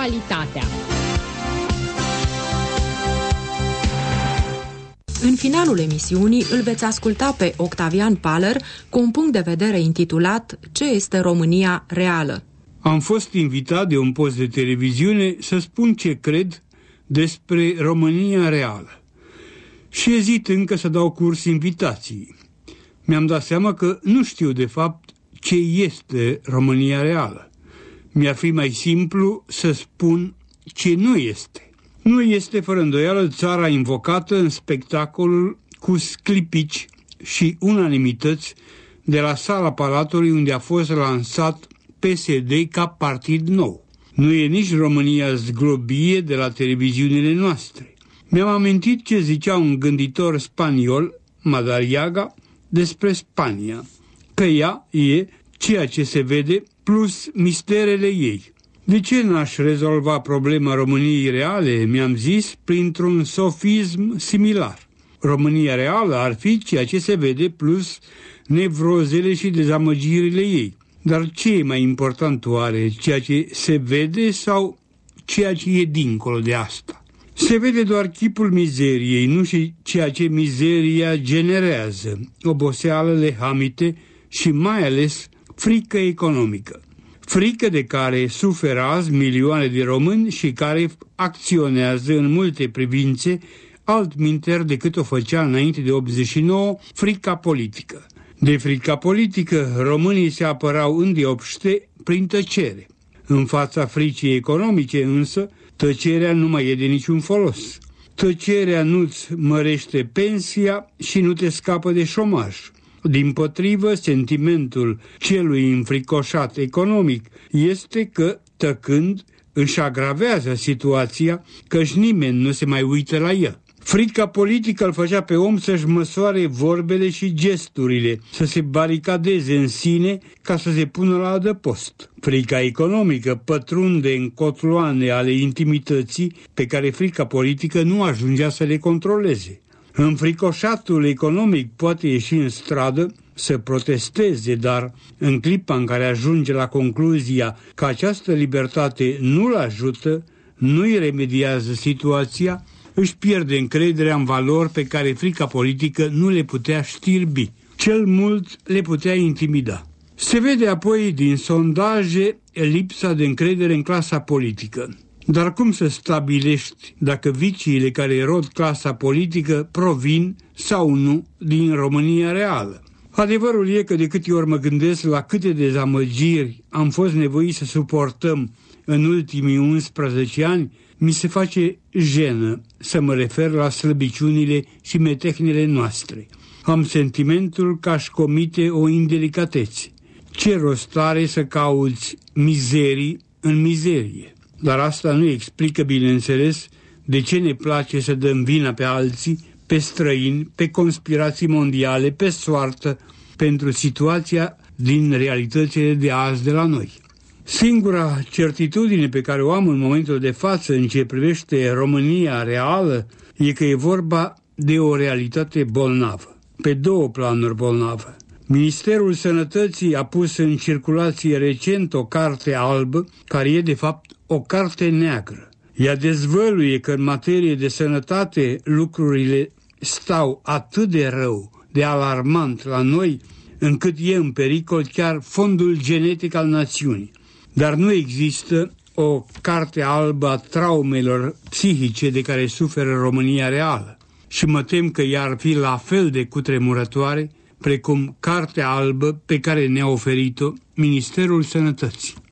Actualitatea. În finalul emisiunii îl veți asculta pe Octavian Paler cu un punct de vedere intitulat Ce este România reală? Am fost invitat de un post de televiziune să spun ce cred despre România reală și ezit încă să dau curs invitației. Mi-am dat seama că nu știu de fapt ce este România reală. Mi-ar fi mai simplu să spun ce nu este. Nu este fără îndoială țara invocată în spectacolul cu sclipici și unanimități de la sala Palatului unde a fost lansat PSD ca partid nou. Nu e nici România zglobie de la televiziunile noastre. Mi-am amintit ce zicea un gânditor spaniol, Madariaga, despre Spania, că ea e ceea ce se vede plus misterele ei. De ce n-aș rezolva problema României reale, mi-am zis, printr-un sofism similar? România reală ar fi ceea ce se vede plus nevrozele și dezamăgirile ei. Dar ce e mai important oare, ceea ce se vede sau ceea ce e dincolo de asta? Se vede doar chipul mizeriei, nu și ceea ce mizeria generează, oboseală, lehamite și mai ales frică economică. Frică de care suferă azi milioane de români și care acționează în multe privințe altminteri decât o făcea înainte de 89 frica politică. De frica politică, românii se apărau îndeopște prin tăcere. În fața fricii economice însă, tăcerea nu mai e de niciun folos. Tăcerea nu-ți mărește pensia și nu te scapă de șomaj. Dimpotrivă, sentimentul celui înfricoșat economic este că, tăcând, își agravează situația, căci nimeni nu se mai uită la el. Frica politică îl făcea pe om să-și măsoare vorbele și gesturile, să se baricadeze în sine ca să se pună la adăpost. Frica economică pătrunde în cotloane ale intimității pe care frica politică nu ajungea să le controleze. Înfricoșatul economic poate ieși în stradă să protesteze, dar în clipa în care ajunge la concluzia că această libertate nu-l ajută, nu-i remediază situația, își pierde încrederea în valori pe care frica politică nu le putea știrbi, cel mult le putea intimida. Se vede apoi din sondaje lipsa de încredere în clasa politică. Dar cum să stabilești dacă viciile care erod clasa politică provin sau nu din România reală? Adevărul e că de câte ori mă gândesc la câte dezamăgiri am fost nevoiți să suportăm în ultimii 11 ani, mi se face jenă să mă refer la slăbiciunile și metehnele noastre. Am sentimentul că aș comite o indelicatețe. Ce rost are să cauți mizerii în mizerie? Dar asta nu explică, bineînțeles, de ce ne place să dăm vina pe alții, pe străini, pe conspirații mondiale, pe soartă, pentru situația din realitățile de azi de la noi. Singura certitudine pe care o am în momentul de față în ce privește România reală e că e vorba de o realitate bolnavă, pe două planuri bolnavă. Ministerul Sănătății a pus în circulație recent o carte albă, care e de fapt o carte neagră. Ea dezvăluie că în materie de sănătate lucrurile stau atât de rău, de alarmant la noi, încât e în pericol chiar fondul genetic al națiunii. Dar nu există o carte albă a traumelor psihice de care suferă România reală. Și mă tem că ea ar fi la fel de cutremurătoare precum cartea albă pe care ne-a oferit-o Ministerul Sănătății.